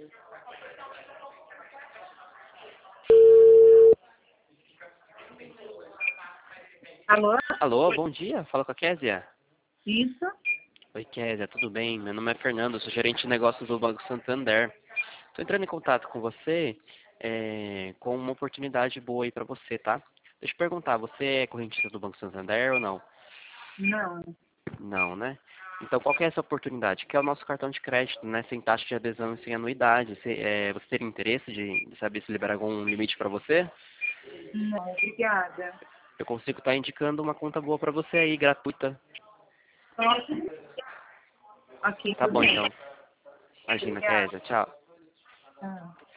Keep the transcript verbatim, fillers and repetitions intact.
Alô? Alô, bom dia. Fala com a Késia. Isso? Oi, Késia, tudo bem? Meu nome é Fernando, eu sou gerente de negócios do Banco Santander. Estou entrando em contato com você é, com uma oportunidade boa aí para você, tá? Deixa eu perguntar, você é correntista do Banco Santander ou não? Não. Não, né? Então, qual que é essa oportunidade? Que é o nosso cartão de crédito, né? Sem taxa de adesão e sem anuidade. Você, é, você teria interesse de, de saber se liberar algum limite para você? Não, obrigada. Eu consigo estar indicando uma conta boa para você aí, gratuita. Pode? Ok, Tá tudo bom, bem. então. Imagina, Obrigada. Késia. Tchau. Ah.